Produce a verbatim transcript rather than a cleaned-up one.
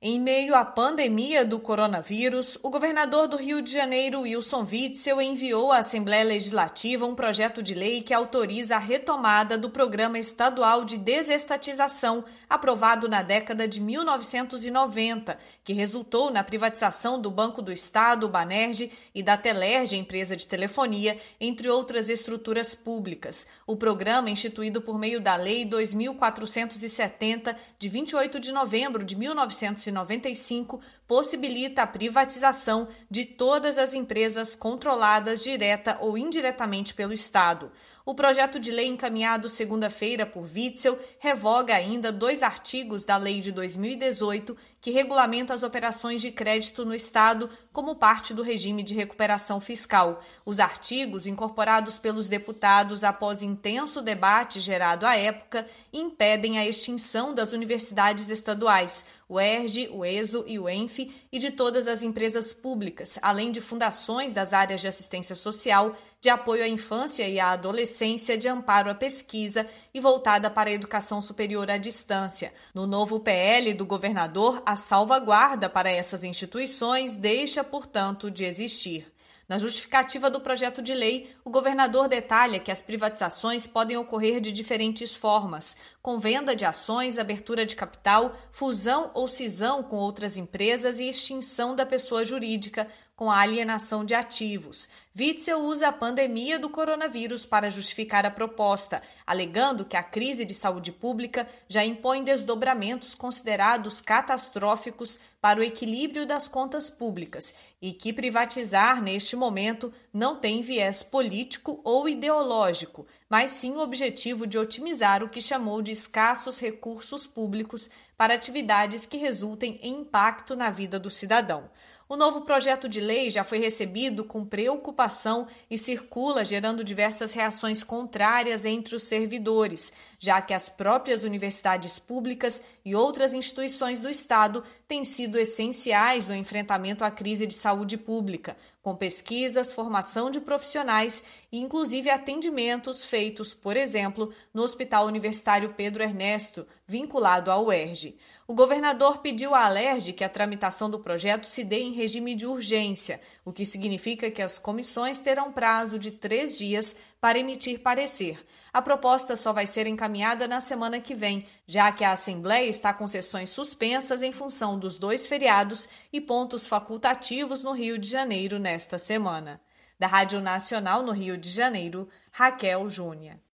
Em meio à pandemia do coronavírus, o governador do Rio de Janeiro, Wilson Witzel, enviou à Assembleia Legislativa um projeto de lei que autoriza a retomada do Programa Estadual de Desestatização, aprovado na década de mil novecentos e noventa, que resultou na privatização do Banco do Estado, Banerj, e da Telerge, empresa de telefonia, entre outras estruturas públicas. O programa, instituído por meio da Lei dois mil quatrocentos e setenta, de vinte e oito de novembro de mil novecentos e noventa e cinco, possibilita a privatização de todas as empresas controladas direta ou indiretamente pelo Estado. O projeto de lei encaminhado segunda-feira por Witzel revoga ainda dois artigos da Lei de dois mil e dezoito que regulamenta as operações de crédito no Estado como parte do regime de recuperação fiscal. Os artigos, incorporados pelos deputados após intenso debate gerado à época, impedem a extinção das universidades estaduais, o E R J, o E S O e o ENF, e de todas as empresas públicas, além de fundações das áreas de assistência social, de apoio à infância e à adolescência, de amparo à pesquisa e voltada para a educação superior à distância. No novo P L do governador, a salvaguarda para essas instituições deixa, portanto, de existir. Na justificativa do projeto de lei, o governador detalha que as privatizações podem ocorrer de diferentes formas, com venda de ações, abertura de capital, fusão ou cisão com outras empresas e extinção da pessoa jurídica, com a alienação de ativos. Witzel usa a pandemia do coronavírus para justificar a proposta, alegando que a crise de saúde pública já impõe desdobramentos considerados catastróficos para o equilíbrio das contas públicas e que privatizar, neste momento, não tem viés político ou ideológico, mas sim o objetivo de otimizar o que chamou de escassos recursos públicos para atividades que resultem em impacto na vida do cidadão. O novo projeto de lei já foi recebido com preocupação e circula gerando diversas reações contrárias entre os servidores, já que as próprias universidades públicas e outras instituições do Estado têm sido essenciais no enfrentamento à crise de saúde pública, com pesquisas, formação de profissionais e inclusive atendimentos feitos, por exemplo, no Hospital Universitário Pedro Ernesto, vinculado ao U E R J. O governador pediu à Alerj que a tramitação do projeto se dê em regime de urgência, o que significa que as comissões terão prazo de três dias para emitir parecer. A proposta só vai ser encaminhada na semana que vem, já que a Assembleia está com sessões suspensas em função dos dois feriados e pontos facultativos no Rio de Janeiro nesta semana. Da Rádio Nacional no Rio de Janeiro, Raquel Júnior.